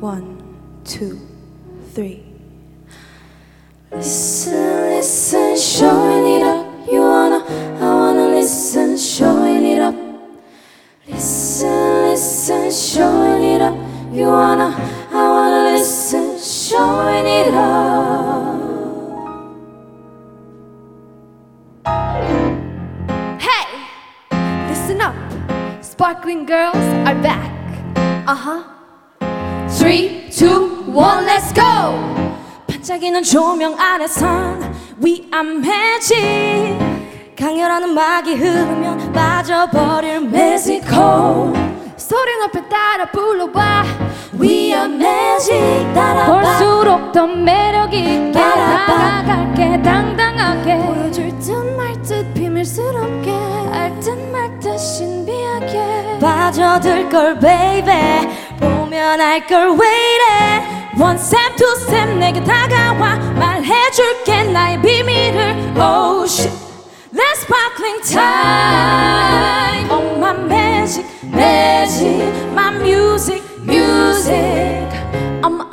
One, two, three. Listen, listen, showing it up. You wanna, I wanna listen, showing it up. Listen, listen, showing it up. You wanna, I wanna listen, showing it up. Hey, listen up. Sparkling girls are back. 3, 2, 1, let's go. 반짝이는 조명 아래선 위암해지 강렬한 음악이 흐르면 빠져버릴 멕시코 소리 높여 따라 불러봐. 위험해지 따라봐 볼수록 더 매력있게 다가갈게 당당하게 보여줄 듯 말 듯 비밀스럽게 알 듯 말 듯 신비하게 빠져들걸 baby 보면 알걸 왜 이래 One step, two step 내게 다가와 말해줄게 나의 비밀을 Oh shit Let's sparkling time Oh my magic, magic My music, music 어머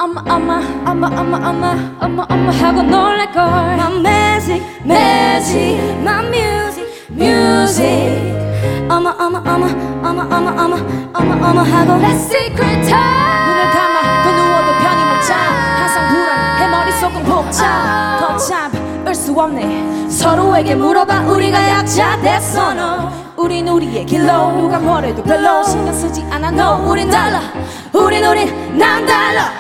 하고 놀랄걸 My magic, magic My music, music 어머 하고 Let's secret time. 눈을 감아 또 누워도 편히 못 자 항상 불안해 머릿속은 복잡 을 수 없네 서로에게 물어봐 우리가 약자 됐어 너 우린 우리의 길로 누가 뭐래도 별로 신경 쓰지 않아 너 우린 달라 우린 난 달라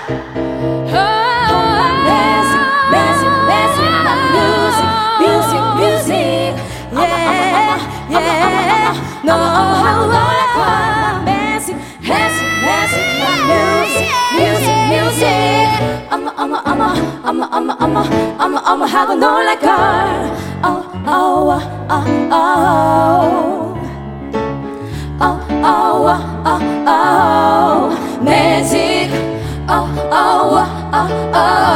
Magic, magic, magic My music, music, music Yeah, 너 하고 놀랄걸 Magic, magic, magic My music, music, music 어머 하고 놀랄걸 Oh, oh, oh, oh, oh, oh, oh, magic Oh, oh, oh, oh